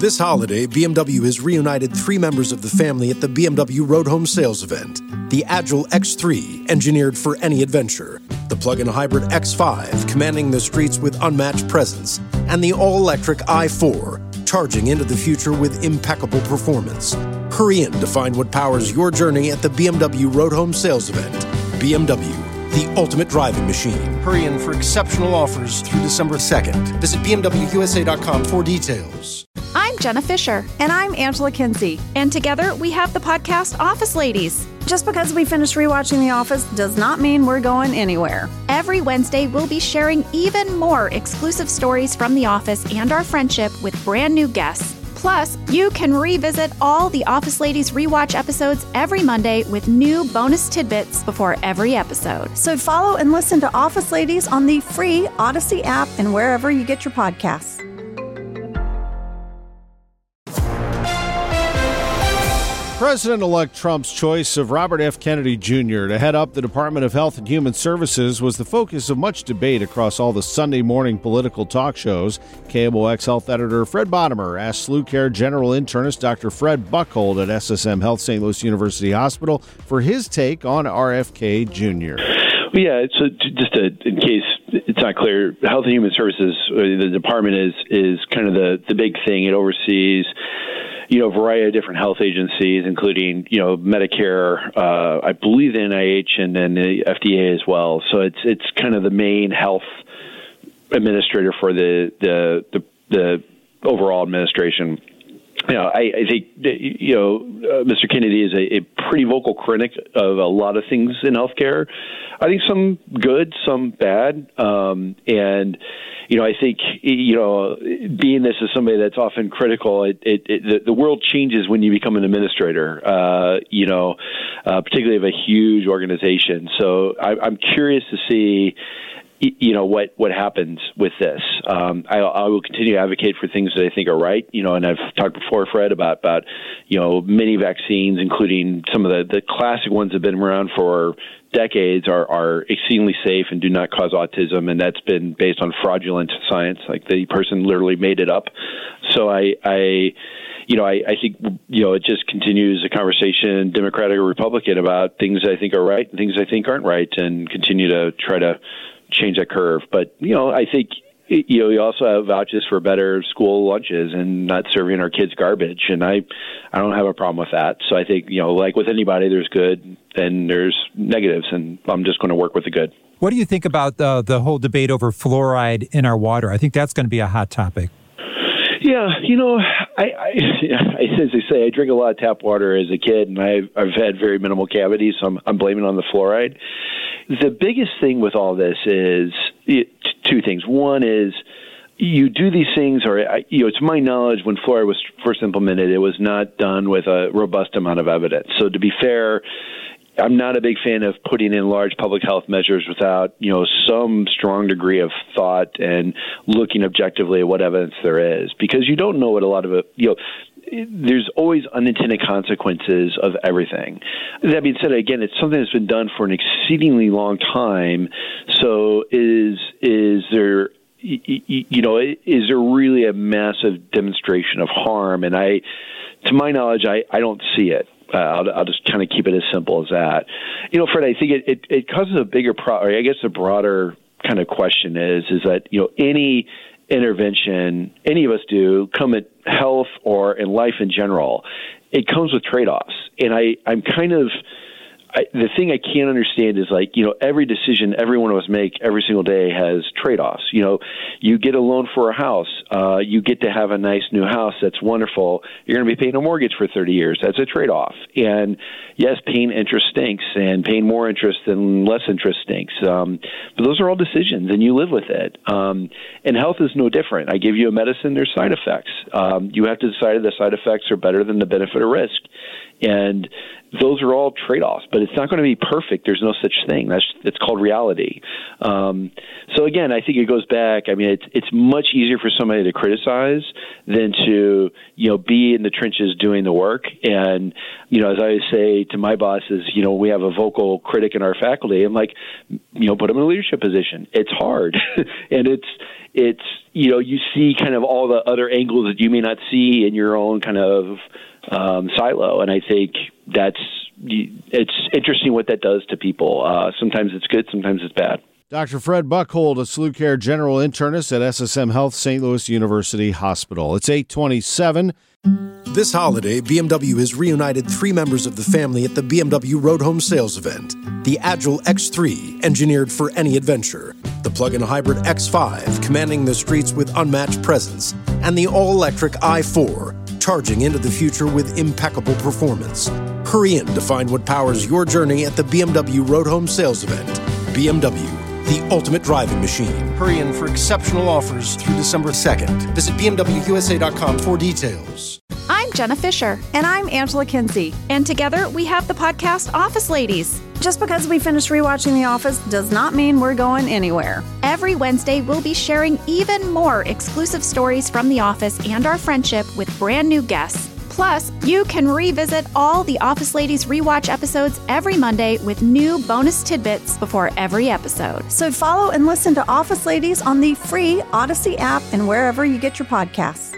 This holiday, BMW has reunited 3 members of the family at the BMW Road Home Sales event. The Agile X3, engineered for any adventure. The plug-in hybrid X5, commanding the streets with unmatched presence. And the all-electric i4, charging into the future with impeccable performance. Hurry in to find what powers your journey at the BMW Road Home Sales event. BMW, the ultimate driving machine. Hurry in for exceptional offers through December 2nd. Visit BMWUSA.com for details. I'm Jenna Fisher. And I'm Angela Kinsey. And together we have the podcast Office Ladies. Just because we finished rewatching The Office does not mean we're going anywhere. Every Wednesday, we'll be sharing even more exclusive stories from The Office and our friendship with brand new guests. Plus, you can revisit all the Office Ladies rewatch episodes every Monday with new bonus tidbits before every episode. So follow and listen to Office Ladies on the free Odyssey app and wherever you get your podcasts. President-elect Trump's choice of Robert F. Kennedy Jr. to head up the Department of Health and Human Services was the focus of much debate across all the Sunday morning political talk shows. KMOX health editor Fred Bottomer asked SLU Care general internist Dr. Fred Buchhold at SSM Health St. Louis University Hospital for his take on RFK Jr. Yeah, so just in case it's not clear, Health and Human Services, the department is kind of the big thing. It oversees a variety of different health agencies, including, Medicare, I believe the NIH, and then the FDA as well. So it's kind of the main health administrator for the overall administration. I think Mr. Kennedy is a pretty vocal critic of a lot of things in healthcare. I think some good, some bad, and I think being this as somebody that's often critical, the world changes when you become an administrator. Particularly of a huge organization. So I'm curious to see what happens with this. I will continue to advocate for things that I think are right, and I've talked before, Fred, about many vaccines, including some of the classic ones that have been around for decades are exceedingly safe and do not cause autism, and that's been based on fraudulent science, like the person literally made it up. So I think, it just continues a conversation, Democratic or Republican, about things I think are right and things I think aren't right, and continue to try to change that curve. But, I think, you also have vouchers for better school lunches and not serving our kids garbage. And I don't have a problem with that. So I think, like with anybody, there's good and there's negatives, and I'm just going to work with the good. What do you think about the whole debate over fluoride in our water? I think that's going to be a hot topic. Yeah, as they say, I drink a lot of tap water as a kid, and I've had very minimal cavities, so I'm blaming it on the fluoride. The biggest thing with all this is two things. One is you do these things, or to my knowledge, when fluoride was first implemented, it was not done with a robust amount of evidence. So to be fair, I'm not a big fan of putting in large public health measures without, some strong degree of thought and looking objectively at what evidence there is, because you don't know what a lot of it, there's always unintended consequences of everything. That being said, again, it's something that's been done for an exceedingly long time. So is there really a massive demonstration of harm? And to my knowledge, I don't see it. I'll just kind of keep it as simple as that. Fred, I think it causes a bigger problem. I guess the broader kind of question is that, any intervention any of us do, come at health or in life in general, it comes with trade-offs. And the thing I can't understand is every decision every one of us make every single day has trade-offs. You get a loan for a house. You get to have a nice new house. That's wonderful. You're going to be paying a mortgage for 30 years. That's a trade-off. And yes, paying interest stinks, and paying more interest than less interest stinks. But those are all decisions, and you live with it. And health is no different. I give you a medicine, there's side effects. You have to decide if the side effects are better than the benefit or risk. And those are all trade-offs, but it's not going to be perfect. There's no such thing. It's called reality. So again, I think it goes back. I mean, it's much easier for somebody to criticize than to be in the trenches doing the work. And as I always say to my bosses, we have a vocal critic in our faculty. I'm like, put them in a leadership position. It's hard, and it's, you see kind of all the other angles that you may not see in your own kind of silo. And I think it's interesting what that does to people. Sometimes it's good, sometimes it's bad. Dr. Fred Buchhold, a SluCare general internist at SSM Health St. Louis University Hospital. It's 8:27. This holiday, BMW has reunited 3 members of the family at the BMW Road Home Sales Event. The Agile X3, engineered for any adventure. The plug-in hybrid X5, commanding the streets with unmatched presence. And the all-electric i4, charging into the future with impeccable performance. Hurry in to find what powers your journey at the BMW Road Home Sales Event. BMW, the ultimate driving machine. Hurry in for exceptional offers through December 2nd. Visit BMWUSA.com for details. I'm Jenna Fisher. And I'm Angela Kinsey. And together we have the podcast Office Ladies. Just because we finished rewatching The Office does not mean we're going anywhere. Every Wednesday, we'll be sharing even more exclusive stories from The Office and our friendship with brand new guests. Plus, you can revisit all the Office Ladies rewatch episodes every Monday with new bonus tidbits before every episode. So follow and listen to Office Ladies on the free Odyssey app and wherever you get your podcasts.